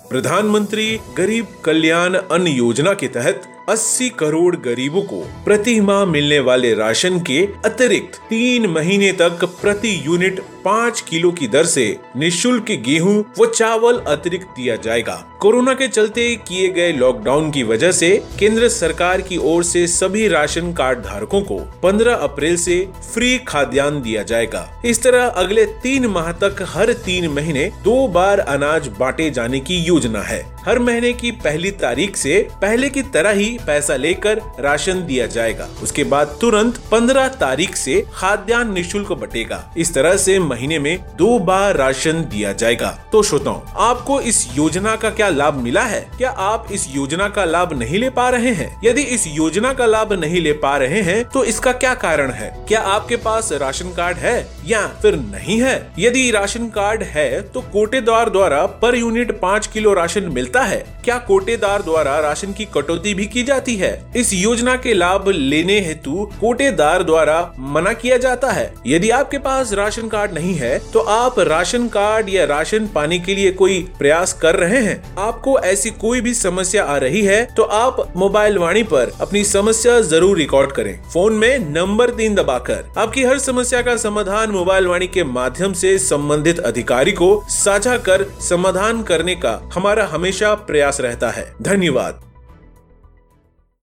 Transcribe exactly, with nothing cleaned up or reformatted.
प्रधानमंत्री गरीब कल्याण अन्न योजना के तहत अस्सी करोड़ गरीबों को प्रति माह मिलने वाले राशन के अतिरिक्त तीन महीने तक प्रति यूनिट पाँच किलो की दर से निःशुल्क गेहूं व चावल अतिरिक्त दिया जाएगा। कोरोना के चलते किए गए लॉकडाउन की वजह से केंद्र सरकार की ओर से सभी राशन कार्ड धारकों को पंद्रह अप्रैल से फ्री खाद्यान्न दिया जाएगा। इस तरह अगले तीन माह तक हर तीन महीने दो बार अनाज बांटे जाने की योजना है। हर महीने की पहली तारीख से पहले की तरह ही पैसा लेकर राशन दिया जाएगा। उसके बाद तुरंत पंद्रह तारीख से खाद्यान्न निःशुल्क बटेगा। इस तरह से महीने में दो बार राशन दिया जाएगा। तो श्रोताओं, आपको इस योजना का क्या लाभ मिला है? क्या आप इस योजना का लाभ नहीं ले पा रहे हैं? यदि इस योजना का लाभ नहीं ले पा रहे हैं तो इसका क्या कारण है? क्या आपके पास राशन कार्ड है या फिर नहीं है? यदि राशन कार्ड है तो कोटेदार द्वारा पर यूनिट पाँच किलो राशन मिलता है। क्या कोटेदार द्वारा राशन की कटौती भी की जाती है? इस योजना के लाभ लेने हेतु कोटेदार द्वारा मना किया जाता है। यदि आपके पास राशन कार्ड नहीं है तो आप राशन कार्ड या राशन पाने के लिए कोई प्रयास कर रहे हैं, आपको ऐसी कोई भी समस्या आ रही है तो आप मोबाइल वाणी पर अपनी समस्या जरूर रिकॉर्ड करें। फोन में नंबर तीन दबाकर आपकी हर समस्या का समाधान मोबाइल वाणी के माध्यम से संबंधित अधिकारी को साझा कर समाधान करने का हमारा हमेशा प्रयास रहता है। धन्यवाद।